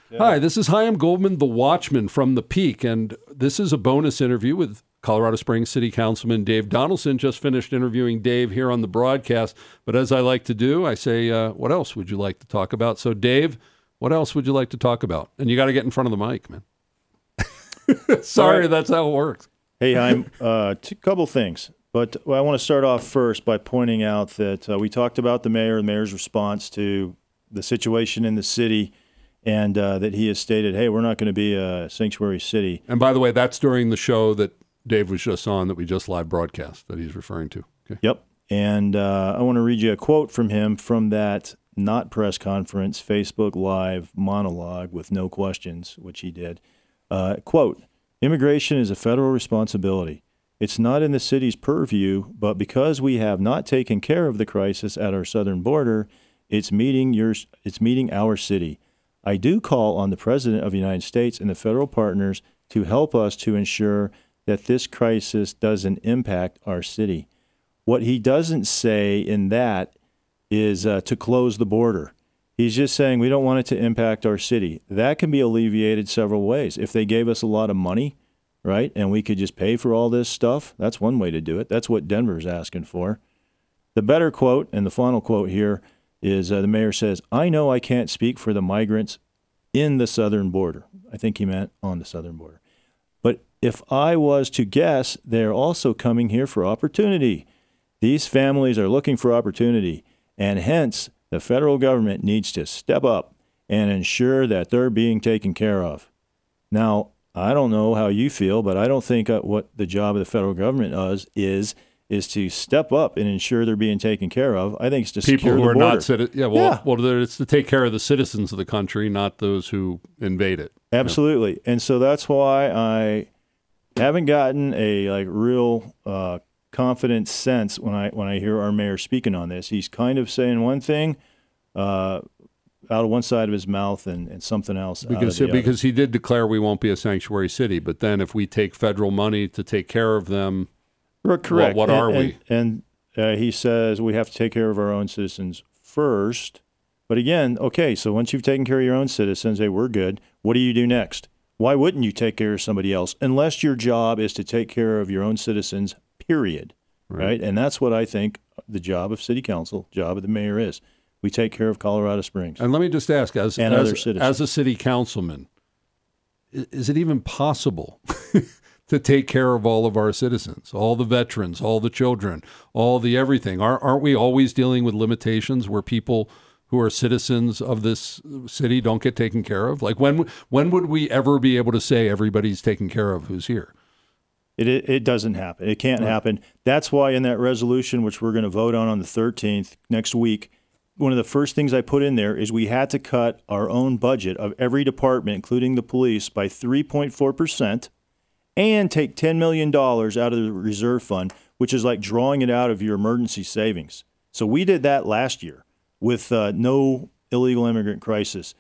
Hi, this is Chaim Goldman, the Watchman from The Peak, and this is a bonus interview with Colorado Springs City Councilman Dave Donaldson. Just finished interviewing Dave here on the broadcast, but as I like to do, I say, what else would you like to talk about? So, Dave, what else would you like to talk about? And you got to get in front of the mic, man. Sorry, right. That's how it works. Hey, Chaim, a couple things. But I want to start off first by pointing out that we talked about the mayor's response to the situation in the city, and that he has stated, hey, we're not going to be a sanctuary city. And by the way, that's during the show that Dave was just on, that we just live broadcast, that he's referring to. Okay. Yep. And I want to read you a quote from him from that not press conference, Facebook Live monologue with no questions, which he did. Quote, immigration is a federal responsibility. It's not in the city's purview, but because we have not taken care of the crisis at our southern border, it's meeting our city. I do call on the President of the United States and the federal partners to help us to ensure that this crisis doesn't impact our city. What he doesn't say in that is to close the border. He's just saying we don't want it to impact our city. That can be alleviated several ways. If they gave us a lot of money, right, and we could just pay for all this stuff, that's one way to do it. That's what Denver's asking for. The better quote, and the final quote here, is the mayor says, I know I can't speak for the migrants in the southern border. I think he meant on the southern border. But if I was to guess, they're also coming here for opportunity. These families are looking for opportunity, and hence the federal government needs to step up and ensure that they're being taken care of. Now, I don't know how you feel, but I don't think what the job of the federal government is to step up and ensure they're being taken care of. I think it's to secure the border. People who are not citizens. Well, it's to take care of the citizens of the country, not those who invade it. Absolutely. Yeah. And so that's why I haven't gotten a real confident sense when I hear our mayor speaking on this. He's kind of saying one thing out of one side of his mouth and something else because he did declare we won't be a sanctuary city. But then if we take federal money to take care of them, correct. What are we? And he says we have to take care of our own citizens first. But again, okay, so once you've taken care of your own citizens, hey, we're good. What do you do next? Why wouldn't you take care of somebody else? Unless your job is to take care of your own citizens, period. Right? And that's what I think the job of city council, job of the mayor is. We take care of Colorado Springs. And let me just ask, as a city councilman, is it even possible to take care of all of our citizens, all the veterans, all the children, all the everything? Aren't we always dealing with limitations where people who are citizens of this city don't get taken care of? Like when would we ever be able to say everybody's taken care of who's here? It doesn't happen. It can't happen. That's why in that resolution, which we're going to vote on the 13th next week, one of the first things I put in there is we had to cut our own budget of every department, including the police, by 3.4%. and take $10 million out of the reserve fund, which is like drawing it out of your emergency savings. So we did that last year with no illegal immigrant crisis.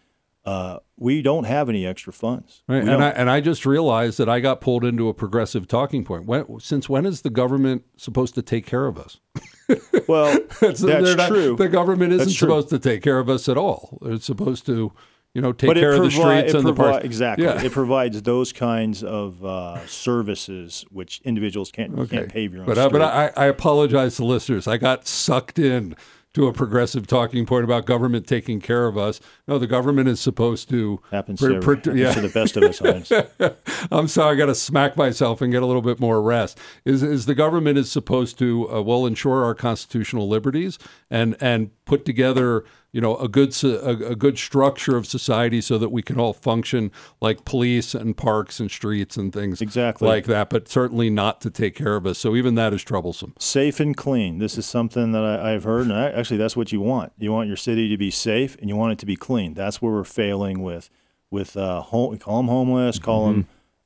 We don't have any extra funds. Right. And I just realized that I got pulled into a progressive talking point. Since when is the government supposed to take care of us? Well, that's true. The government isn't supposed to take care of us at all. It's supposed to take care of the streets and the parks. Exactly. Yeah. It provides those kinds of services which individuals can't pay your own street. But I apologize to listeners. I got sucked in to a progressive talking point about government taking care of us. No, the government is supposed to... Happens to the best of us, Heinz. I'm sorry, I got to smack myself and get a little bit more rest. Is the government is supposed to, ensure our constitutional liberties and put together a good structure of society so that we can all function like police and parks and streets and things like that, but certainly not to take care of us. So even that is troublesome. Safe and clean. This is something that I've heard, and actually that's what you want. You want your city to be safe, and you want it to be clean. That's where we're call them homeless, call them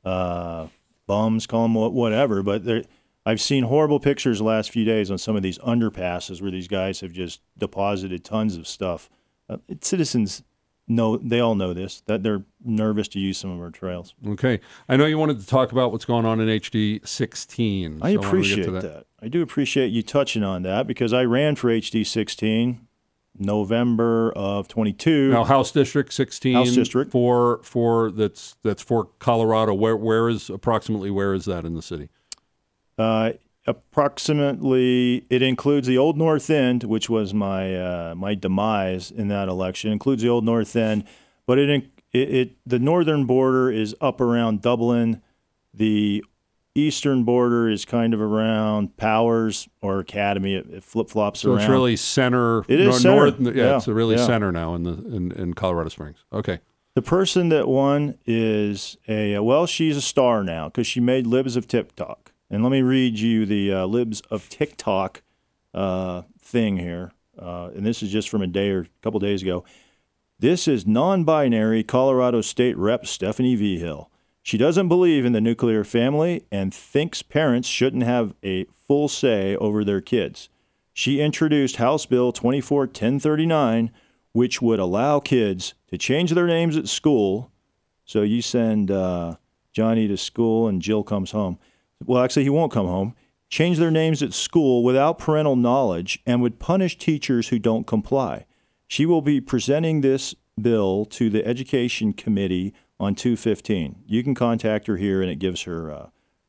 bums, call them whatever, but I've seen horrible pictures the last few days on some of these underpasses where these guys have just deposited tons of stuff. Citizens they all know this, that they're nervous to use some of our trails. Okay. I know you wanted to talk about what's going on in HD 16. I appreciate that. I do appreciate you touching on that because I ran for HD 16 November of 22. Now, House District 16. House District. That's for Colorado. Where is that in the city? Approximately, it includes the Old North End, which was my demise in that election. It includes the Old North End, but the northern border is up around Dublin. The eastern border is kind of around Powers or Academy. It flip-flops around. So it's really center. It is center. It's really center now in Colorado Springs. Okay. The person that won is she's a star now because she made Libs of TikTok. And let me read you the Libs of TikTok thing here. And this is just from a couple days ago. This is non-binary Colorado State Rep Stephanie Vigil. She doesn't believe in the nuclear family and thinks parents shouldn't have a full say over their kids. She introduced House Bill 24-1039, which would allow kids to change their names at school. So you send Johnny to school and Jill comes home. Well, actually, he won't come home. Change their names at school without parental knowledge and would punish teachers who don't comply. She will be presenting this bill to the Education Committee on 2/15. You can contact her here, and it gives her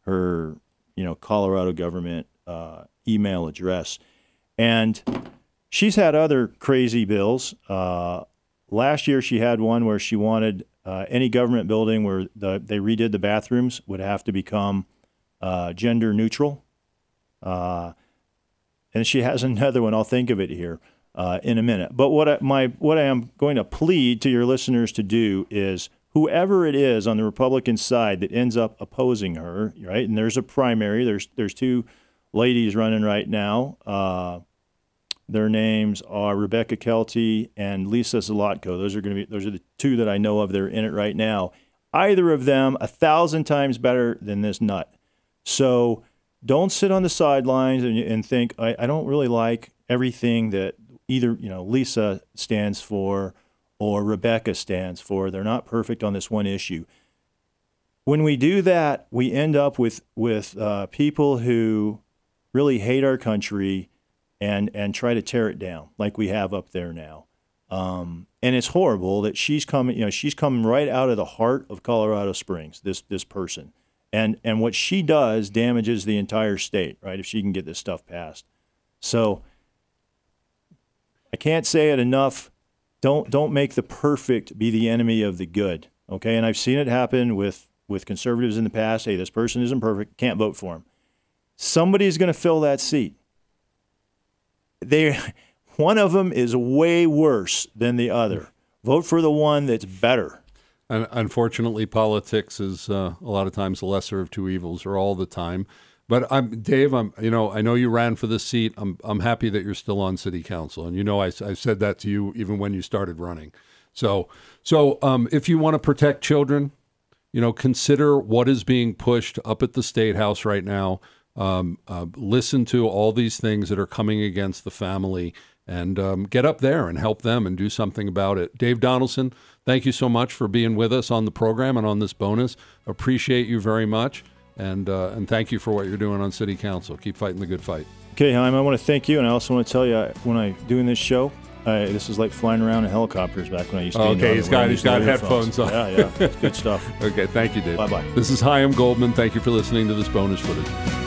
Colorado government email address. And she's had other crazy bills. Last year, she had one where she wanted any government building where they redid the bathrooms would have to become gender neutral. And she has another one. I'll think of it here in a minute. But what I am going to plead to your listeners to do is whoever it is on the Republican side that ends up opposing her, right? And there's a primary. There's two ladies running right now. Their names are Rebecca Kelty and Lisa Zlotko. Those are the two that I know of that are in it right now. Either of them 1,000 times better than this nut. So don't sit on the sidelines and think I don't really like everything that either Lisa stands for or Rebecca stands for. They're not perfect on this one issue. When we do that, we end up with people who really hate our country and try to tear it down like we have up there now. And it's horrible that she's coming right out of the heart of Colorado Springs, this person. And what she does damages the entire state, right, if she can get this stuff passed. So I can't say it enough. Don't make the perfect be the enemy of the good, okay? And I've seen it happen with conservatives in the past. Hey, this person isn't perfect, can't vote for him. Somebody's going to fill that seat. One of them is way worse than the other. Vote for the one that's better. And unfortunately, politics is a lot of times the lesser of two evils, or all the time. But Dave. I know you ran for this seat. I'm happy that you're still on city council, and I said that to you even when you started running. So if you want to protect children, consider what is being pushed up at the State House right now. Listen to all these things that are coming against the family, and get up there and help them and do something about it. Dave Donaldson, thank you so much for being with us on the program and on this bonus. Appreciate you very much. And thank you for what you're doing on City Council. Keep fighting the good fight. Okay, Haim, I want to thank you, and I also want to tell you, when I'm doing this show, this is like flying around in helicopters back when I used to. Okay, he's got headphones on. Yeah, it's good stuff. Okay, thank you, Dave. Bye-bye. This is Chaim Goldman. Thank you for listening to this bonus footage.